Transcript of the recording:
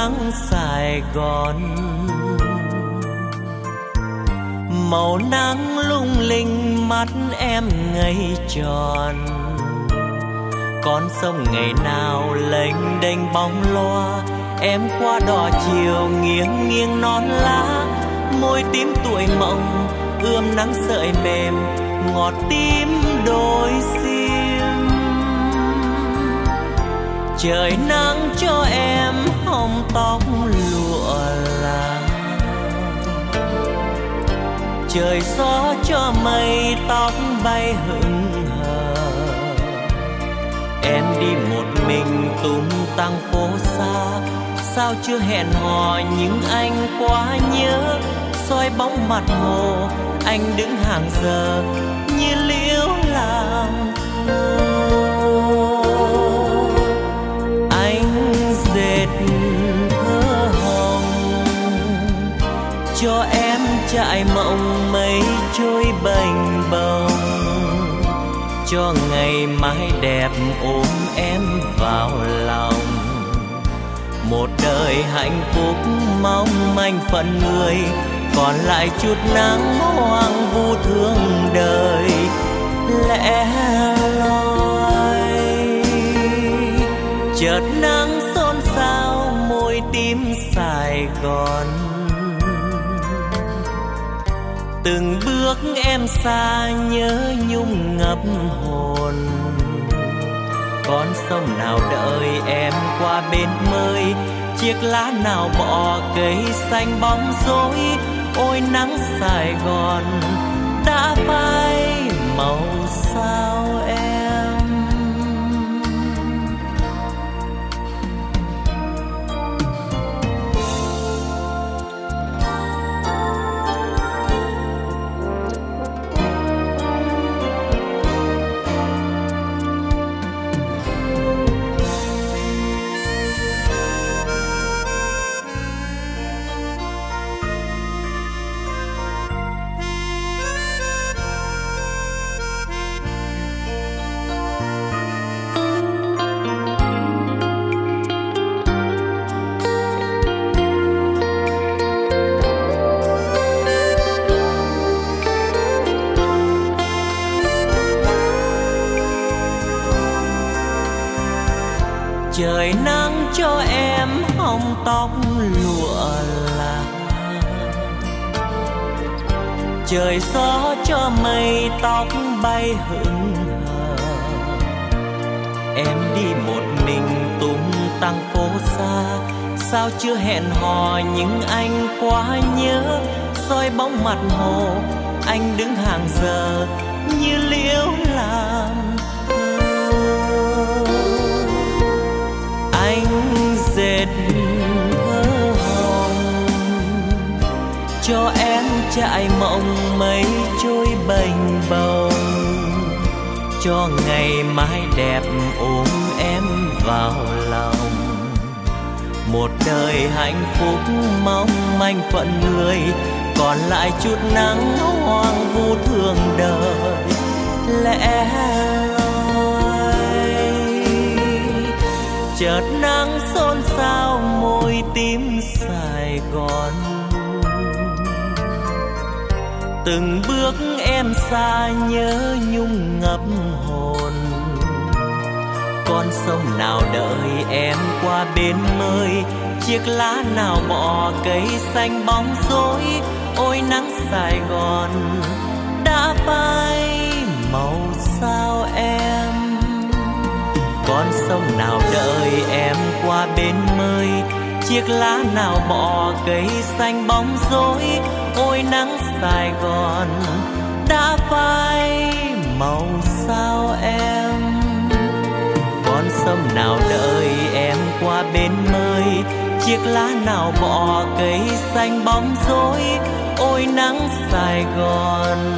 nắng Sài Gòn. Màu nắng lung linh mắt em ngây tròn. Con sông ngày nào lênh đênh bóng loa, em qua đò chiều nghiêng nghiêng non lá. Môi tím tuổi mộng ươm nắng sợi mềm, ngọt tím đôi xiêm. Trời nắng cho em hồng tóc lụa là, trời gió cho mây tóc bay hững hờ. Em đi một mình tung tăng phố xa, sao chưa hẹn hò nhưng anh quá nhớ. Soi bóng mặt hồ anh đứng hàng giờ như liễu làm thơ. Anh dệt thơ hồng cho em trải mộng mây trôi bềnh bồng, cho ngày mai đẹp ôm em vào lòng. Một đời hạnh phúc mong manh phận người, còn lại chút nắng hoang vu thương đời lẻ loi. Chợt nắng xôn xao môi tím Sài Gòn. Từng bước em xa nhớ nhung ngập hồn. Con sông nào đợi em qua bên mới, chiếc lá nào bỏ cây xanh bóng rối. Ôi nắng Sài Gòn đã phai màu sao em. Trời nắng cho em hồng tóc lụa là, trời gió cho mây tóc bay hững hờ. Em đi một mình tung tăng phố xa, sao chưa hẹn hò nhưng anh quá nhớ. Soi bóng mặt hồ anh đứng hàng giờ như liễu làm dệt thơ hồng cho em trải mộng mây trôi bềnh bồng, cho ngày mai đẹp ôm em vào lòng. Một đời hạnh phúc mong manh phận người, còn lại chút nắng hoang vu thương đời lẽ loi. Chợt nắng xôn xao môi tím Sài Gòn. Từng bước em xa nhớ nhung ngập hồn. Con sông nào đợi em qua bên mới, chiếc lá nào bỏ cây xanh bóng rối. Ôi nắng Sài Gòn đã phai màu sao em. Con sông nào đợi em qua bên mới, chiếc lá nào bỏ cây xanh bóng rối. Ôi nắng Sài Gòn đã phai màu sao em. Con sông nào đợi em qua bên mới, chiếc lá nào bỏ cây xanh bóng rối. Ôi nắng Sài Gòn